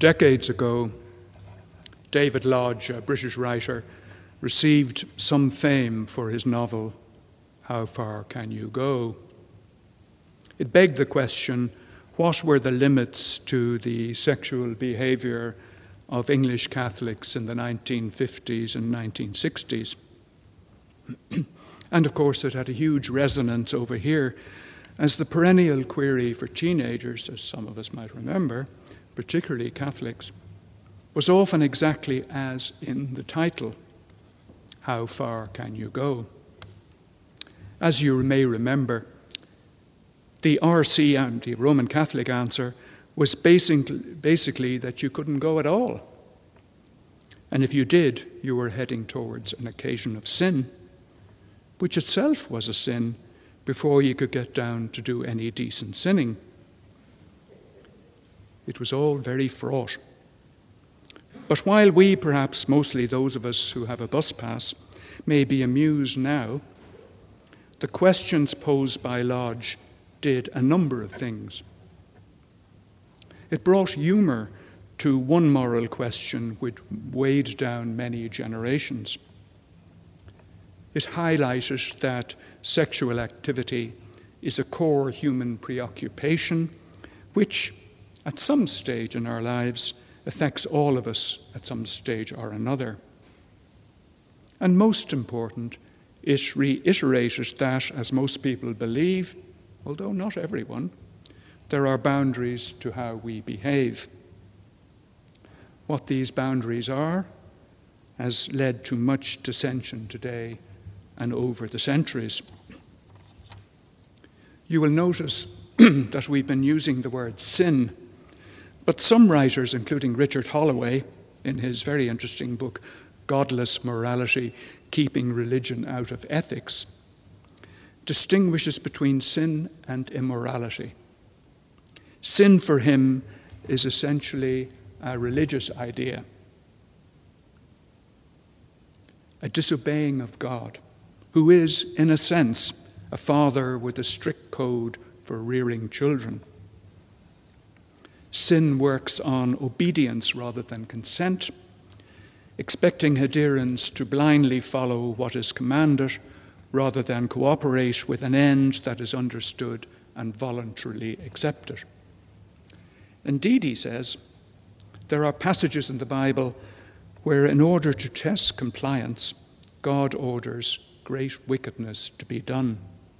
Decades ago, David Lodge, a British writer, received some fame for his novel, How Far Can You Go? It begged the question, what were the limits to the sexual behavior of English Catholics in the 1950s and 1960s? And of course, it had a huge resonance over here, as the perennial query for teenagers, as some of us might remember, particularly Catholics, was often exactly as in the title, How Far Can You Go? As you may remember, the RC and the Roman Catholic answer was basically that you couldn't go at all. And if you did, you were heading towards an occasion of sin, which itself was a sin before you could get down to do any decent sinning. It was all very fraught. But while we, perhaps mostly those of us who have a bus pass, may be amused now, the questions posed by Lodge did a number of things. It brought humour to one moral question which weighed down many generations. It highlighted that sexual activity is a core human preoccupation which, at some stage in our lives, affects all of us at some stage or another. And most important, it reiterated that, as most people believe, although not everyone, there are boundaries to how we behave. What these boundaries are has led to much dissension today and over the centuries. You will notice that we've been using the word sin, but some writers, including Richard Holloway, in his very interesting book, Godless Morality, Keeping Religion Out of Ethics, distinguishes between sin and immorality. Sin for him is essentially a religious idea, a disobeying of God, who is, in a sense, a father with a strict code for rearing children. Sin works on obedience rather than consent, expecting adherents to blindly follow what is commanded rather than cooperate with an end that is understood and voluntarily accepted. Indeed, he says, there are passages in the Bible where, in order to test compliance, God orders great wickedness to be done.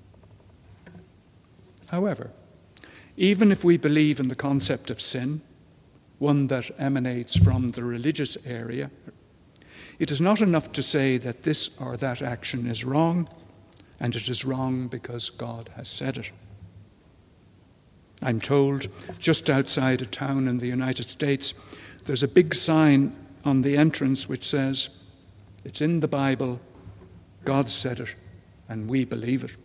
However, even if we believe in the concept of sin, one that emanates from the religious area, it is not enough to say that this or that action is wrong, and it is wrong because God has said it. I'm told just outside a town in the United States, there's a big sign on the entrance which says, "It's in the Bible, God said it, and we believe it."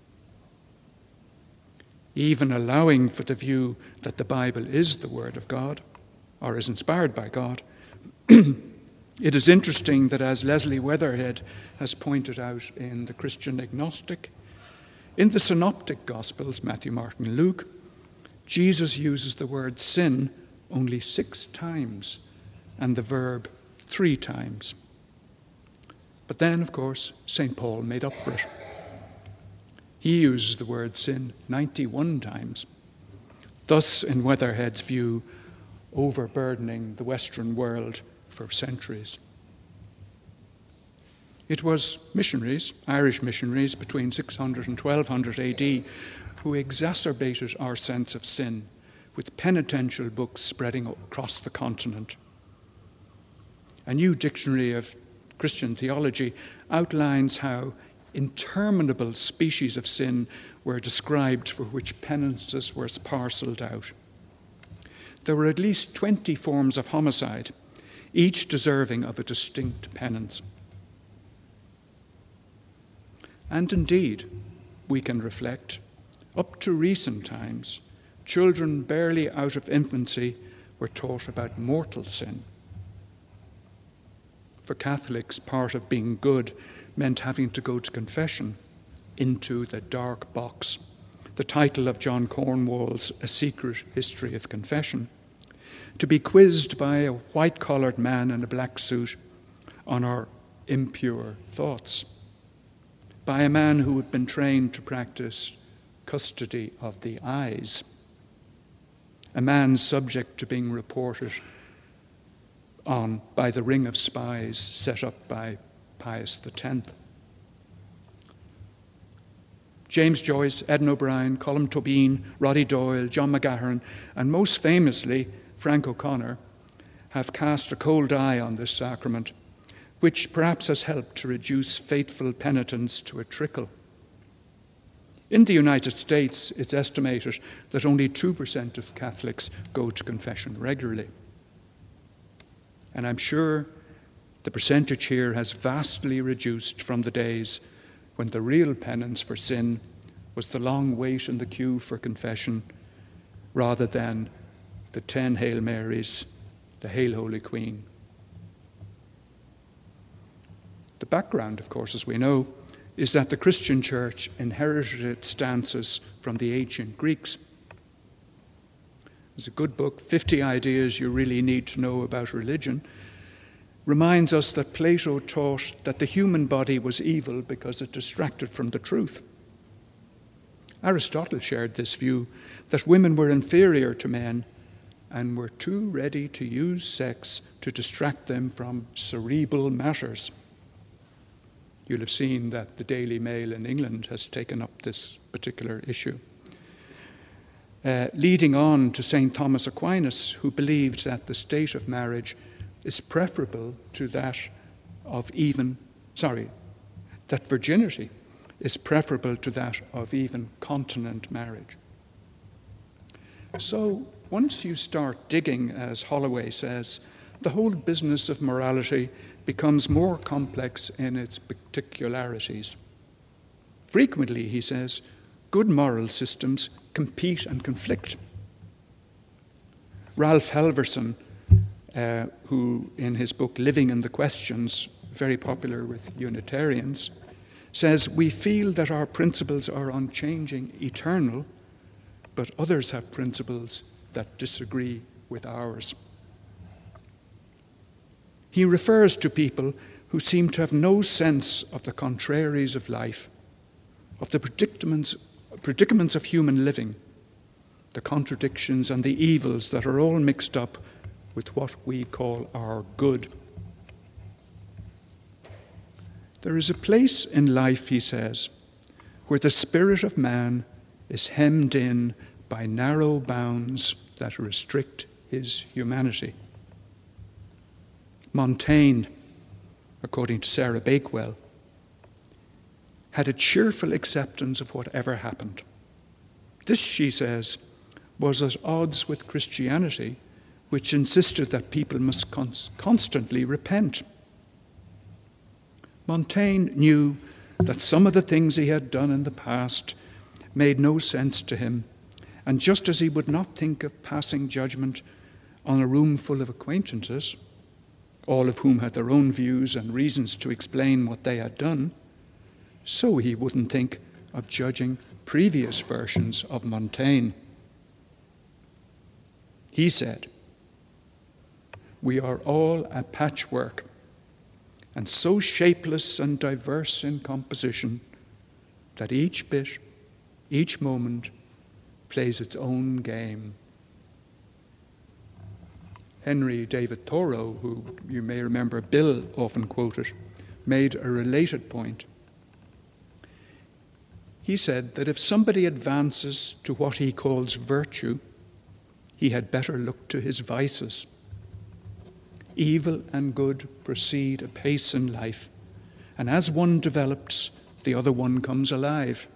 Even allowing for the view that the Bible is the Word of God, or is inspired by God, it is interesting that, as Leslie Weatherhead has pointed out in The Christian Agnostic, in the Synoptic Gospels, Matthew, Mark, and Luke, Jesus uses the word sin only 6 times and the verb 3 times. But then, of course, St. Paul made up for it. He uses the word sin 91 times, thus, in Weatherhead's view, overburdening the Western world for centuries. It was missionaries, Irish missionaries, between 600 and 1200 AD, who exacerbated our sense of sin with penitential books spreading across the continent. A new dictionary of Christian theology outlines how interminable species of sin were described for which penances were parcelled out. There were at least 20 forms of homicide, each deserving of a distinct penance. And indeed, we can reflect, up to recent times, children barely out of infancy were taught about mortal sin. For Catholics, part of being good meant having to go to confession, Into the Dark Box, the title of John Cornwall's A Secret History of Confession. to be quizzed by a white-collared man in a black suit on our impure thoughts, by a man who had been trained to practice custody of the eyes, a man subject to being reported on by the ring of spies set up by Pius X. James Joyce, Ed O'Brien, Colm Tóibín, Roddy Doyle, John McGahern, and most famously Frank O'Connor have cast a cold eye on this sacrament, which perhaps has helped to reduce faithful penitents to a trickle. In the United States, it's estimated that only 2% of Catholics go to confession regularly. And I'm sure the percentage here has vastly reduced from the days when the real penance for sin was the long wait in the queue for confession rather than the 10 Hail Marys, the Hail Holy Queen. The background, of course, as we know, is that the Christian Church inherited its stances from the ancient Greeks. There's a good book, 50 Ideas You Really Need to Know About Religion, reminds us that Plato taught that the human body was evil because it distracted from the truth. Aristotle shared this view that women were inferior to men and were too ready to use sex to distract them from cerebral matters. You'll have seen that the Daily Mail in England has taken up this particular issue. Leading on to St. Thomas Aquinas, who believed that the state of marriage is preferable to that of that virginity is preferable to that of even continent marriage. So once you start digging, as Holloway says, the whole business of morality becomes more complex in its particularities. Frequently, he says, good moral systems compete and conflict. Ralph Halverson, who in his book Living in the Questions, very popular with Unitarians, says, we feel that our principles are unchanging, eternal, but others have principles that disagree with ours. He refers to people who seem to have no sense of the contraries of life, of the predicaments of human living, the contradictions and the evils that are all mixed up with what we call our good. There is a place in life, he says, where the spirit of man is hemmed in by narrow bounds that restrict his humanity. Montaigne, according to Sarah Bakewell, had a cheerful acceptance of whatever happened. This, she says, was at odds with Christianity, which insisted that people must constantly repent. Montaigne knew that some of the things he had done in the past made no sense to him, and just as he would not think of passing judgment on a room full of acquaintances, all of whom had their own views and reasons to explain what they had done, so he wouldn't think of judging previous versions of Montaigne. He said, we are all a patchwork, and so shapeless and diverse in composition that each bit, each moment, plays its own game. Henry David Thoreau, who you may remember Bill often quoted, made a related point. He said that if somebody advances to what he calls virtue, he had better look to his vices. Evil and good proceed apace in life, and as one develops, the other one comes alive.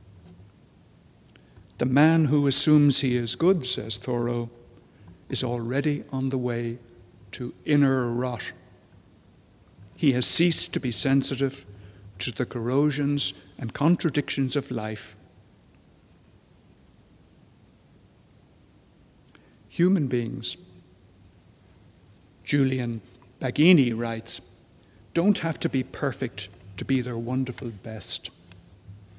The man who assumes he is good, says Thoreau, is already on the way to inner rot. He has ceased to be sensitive to the corrosions and contradictions of life. Human beings, Julian Baggini writes, don't have to be perfect to be their wonderful best.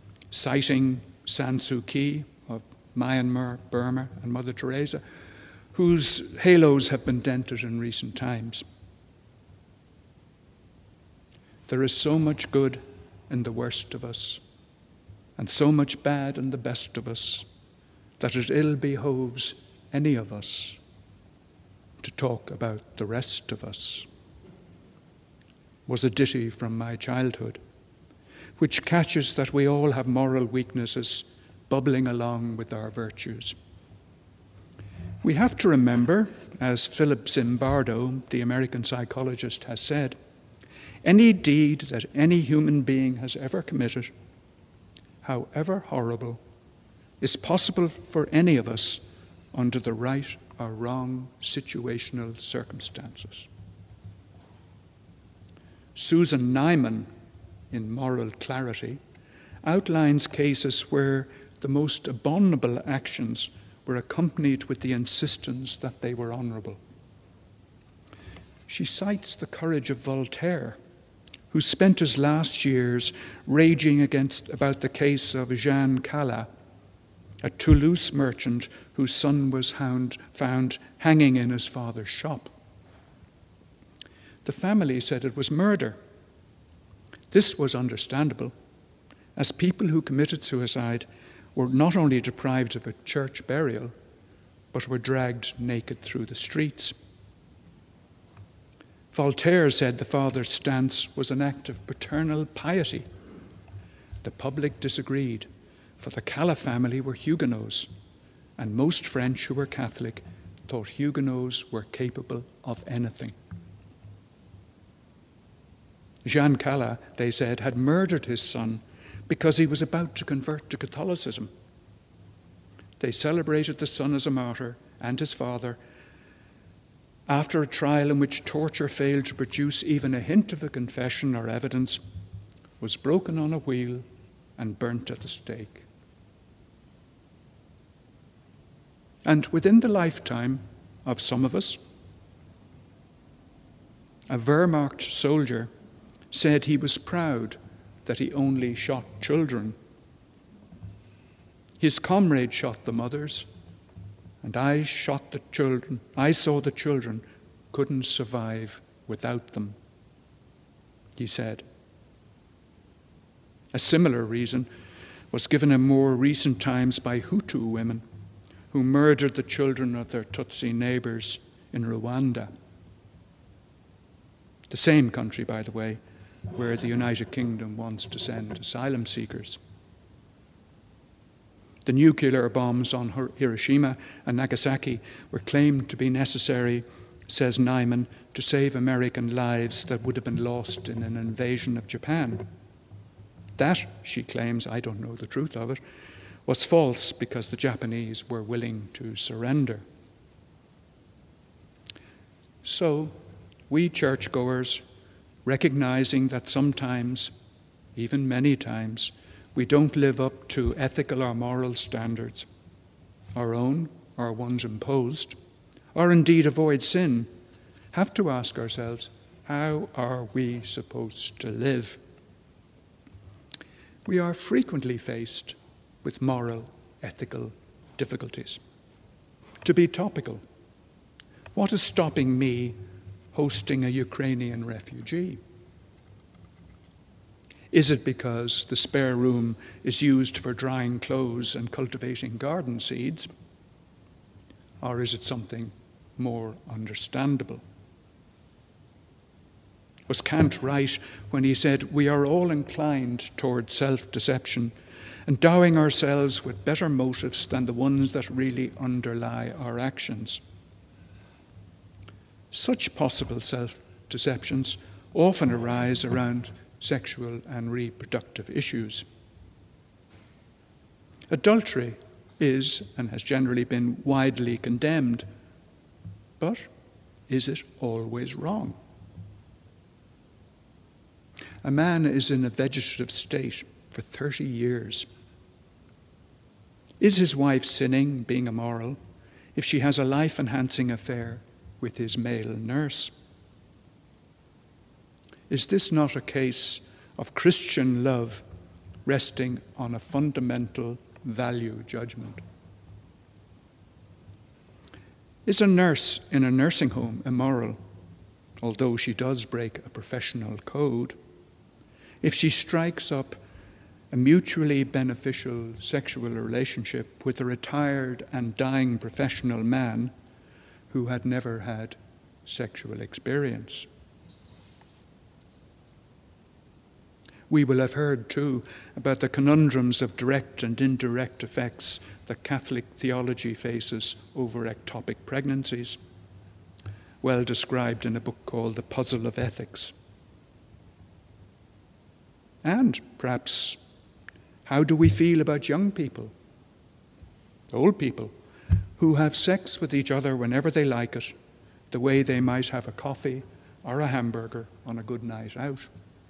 Citing San Suu Kyi of Myanmar, Burma, and Mother Teresa, whose halos have been dented in recent times. There is so much good in the worst of us, and so much bad in the best of us, that it ill behoves any of us to talk about the rest of us, was a ditty from my childhood, which catches that we all have moral weaknesses bubbling along with our virtues. We have to remember, as Philip Zimbardo, the American psychologist, has said, any deed that any human being has ever committed, however horrible, is possible for any of us under the right or wrong situational circumstances. Susan Nyman, in Moral Clarity, outlines cases where the most abominable actions were accompanied with the insistence that they were honourable. She cites the courage of Voltaire, who spent his last years raging about the case of Jean Calas, a Toulouse merchant whose son was found hanging in his father's shop. The family said it was murder. This was understandable, as people who committed suicide were not only deprived of a church burial, but were dragged naked through the streets. Voltaire said the father's stance was an act of paternal piety. The public disagreed, for the Calas family were Huguenots, and most French who were Catholic thought Huguenots were capable of anything. Jean Calas, they said, had murdered his son because he was about to convert to Catholicism. They celebrated the son as a martyr and his father after a trial in which torture failed to produce even a hint of a confession or evidence, was broken on a wheel and burnt at the stake. And within the lifetime of some of us, a Wehrmacht soldier said he was proud that he only shot children. His comrade shot the mothers, and I shot the children. I saw the children couldn't survive without them, he said. A similar reason was given in more recent times by Hutu women who murdered the children of their Tutsi neighbours in Rwanda. The same country, by the way, where the United Kingdom wants to send asylum seekers. The nuclear bombs on Hiroshima and Nagasaki were claimed to be necessary, says Nyman, to save American lives that would have been lost in an invasion of Japan. That, she claims, I don't know the truth of it, was false because the Japanese were willing to surrender. So, we churchgoers, recognizing that sometimes, even many times, we don't live up to ethical or moral standards, our own or ones imposed, or indeed avoid sin, have to ask ourselves, how are we supposed to live? We are frequently faced with moral, ethical difficulties. To be topical, what is stopping me hosting a Ukrainian refugee? Is it because the spare room is used for drying clothes and cultivating garden seeds? Or is it something more understandable? Was Kant right when he said, we are all inclined toward self-deception, endowing ourselves with better motives than the ones that really underlie our actions? Such possible self-deceptions often arise around sexual and reproductive issues. Adultery is and has generally been widely condemned, but is it always wrong? A man is in a vegetative state for 30 years. Is his wife sinning, being immoral, if she has a life-enhancing affair with his male nurse? Is this not a case of Christian love resting on a fundamental value judgment? Is a nurse in a nursing home immoral, although she does break a professional code, if she strikes up a mutually beneficial sexual relationship with a retired and dying professional man who had never had sexual experience? We will have heard, too, about the conundrums of direct and indirect effects that Catholic theology faces over ectopic pregnancies, well described in a book called The Puzzle of Ethics. And perhaps, how do we feel about young people, old people, who have sex with each other whenever they like it, the way they might have a coffee or a hamburger on a good night out?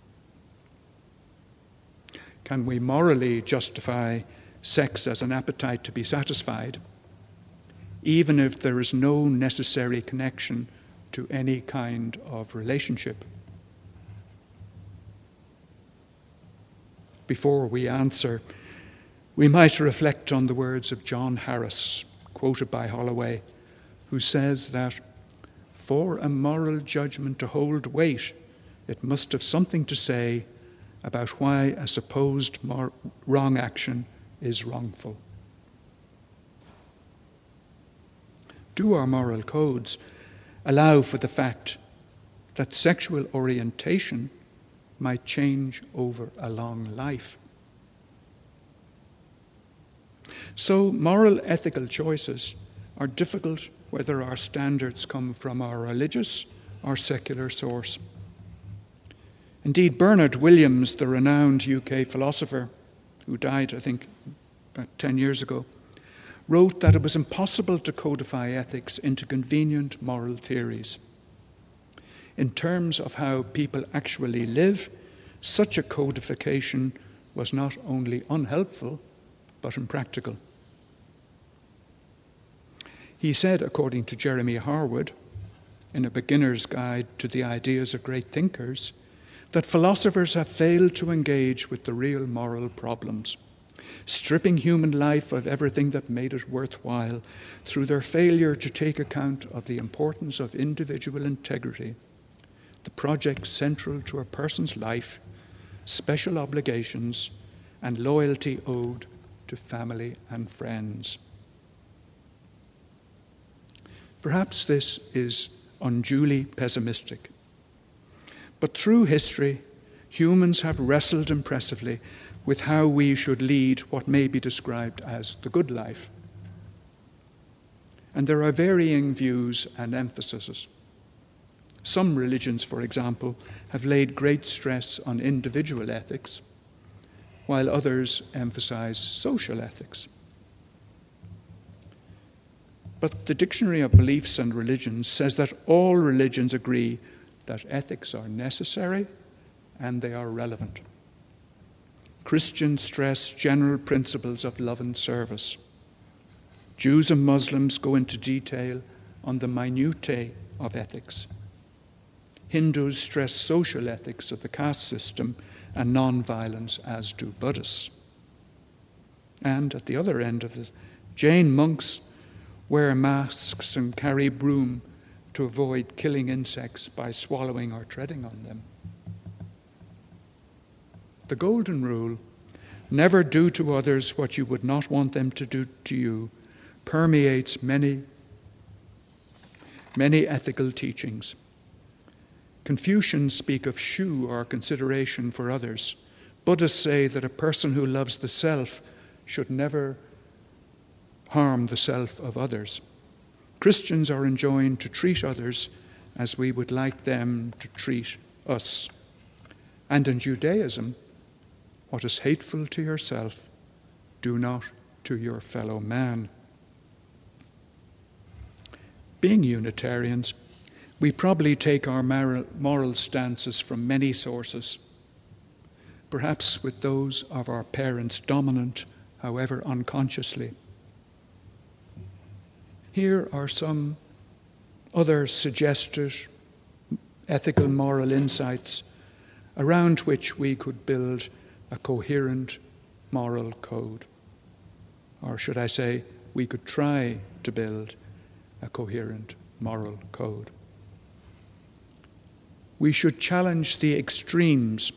Can we morally justify sex as an appetite to be satisfied, even if there is no necessary connection to any kind of relationship? Before we answer, we might reflect on the words of John Harris, quoted by Holloway, who says that for a moral judgment to hold weight, it must have something to say about why a supposed wrong action is wrongful. Do our moral codes allow for the fact that sexual orientation might change over a long life? So moral ethical choices are difficult whether our standards come from our religious or secular source. Indeed, Bernard Williams, the renowned UK philosopher who died, I think, about 10 years ago, wrote that it was impossible to codify ethics into convenient moral theories. In terms of how people actually live, such a codification was not only unhelpful, but impractical. He said, according to Jeremy Harwood, in A Beginner's Guide to the Ideas of Great Thinkers, that philosophers have failed to engage with the real moral problems, stripping human life of everything that made it worthwhile through their failure to take account of the importance of individual integrity, the project central to a person's life, special obligations, and loyalty owed to family and friends. Perhaps this is unduly pessimistic. But through history, humans have wrestled impressively with how we should lead what may be described as the good life. And there are varying views and emphases. Some religions, for example, have laid great stress on individual ethics, while others emphasize social ethics. But the Dictionary of Beliefs and Religions says that all religions agree that ethics are necessary and they are relevant. Christians stress general principles of love and service. Jews and Muslims go into detail on the minutiae of ethics. Hindus stress social ethics of the caste system and non-violence, as do Buddhists. And at the other end of it, Jain monks wear masks and carry broom to avoid killing insects by swallowing or treading on them. The golden rule, never do to others what you would not want them to do to you, permeates many ethical teachings. Confucians speak of shu, or consideration for others. Buddhists say that a person who loves the self should never harm the self of others. Christians are enjoined to treat others as we would like them to treat us. And in Judaism, what is hateful to yourself, do not to your fellow man. Being Unitarians, we probably take our moral stances from many sources, perhaps with those of our parents dominant, however unconsciously. Here are some other suggested ethical moral insights around which we could build a coherent moral code. Or should I say, we could try to build a coherent moral code. We should challenge the extremes.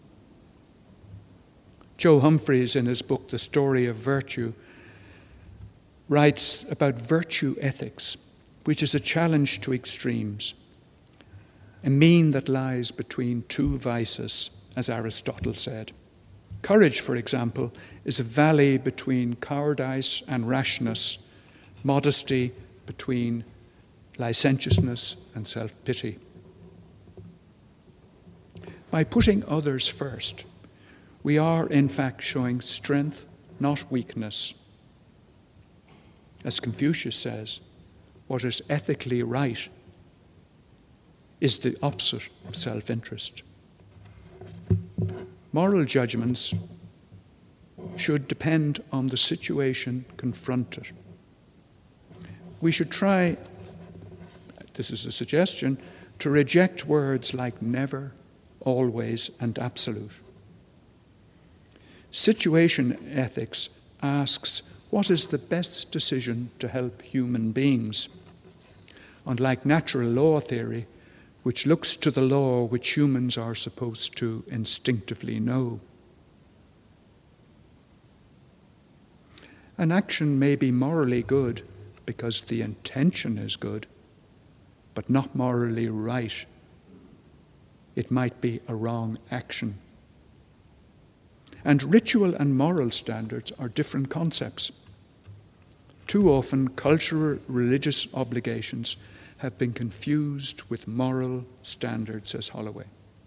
Joe Humphreys, in his book The Story of Virtue, writes about virtue ethics, which is a challenge to extremes, a mean that lies between two vices, as Aristotle said. Courage, for example, is a valley between cowardice and rashness, modesty between licentiousness and self-pity. By putting others first, we are in fact showing strength, not weakness. As Confucius says, what is ethically right is the opposite of self-interest. Moral judgments should depend on the situation confronted. We should try, this is a suggestion, to reject words like never, always, and absolute. Situation ethics asks, what is the best decision to help human beings? Unlike natural law theory, which looks to the law which humans are supposed to instinctively know. An action may be morally good because the intention is good, but not morally right. It might be a wrong action. And ritual and moral standards are different concepts. Too often, cultural religious obligations have been confused with moral standards, says Holloway.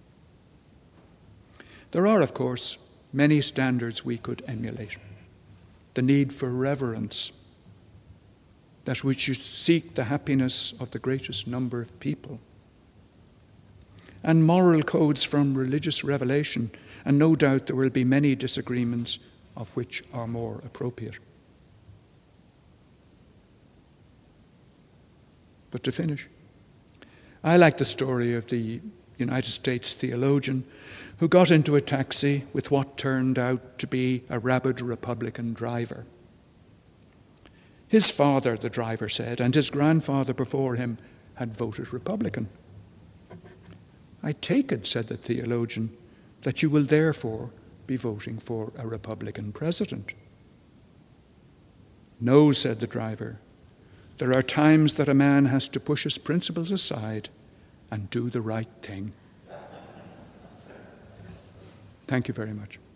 There are, of course, many standards we could emulate. The need for reverence, that we should seek the happiness of the greatest number of people, and moral codes from religious revelation, and no doubt there will be many disagreements of which are more appropriate. But to finish, I like the story of the United States theologian who got into a taxi with what turned out to be a rabid Republican driver. His father, the driver said, and his grandfather before him had voted Republican. I take it, said the theologian, that you will therefore be voting for a Republican president. No, said the driver. There are times that a man has to push his principles aside and do the right thing. Thank you very much.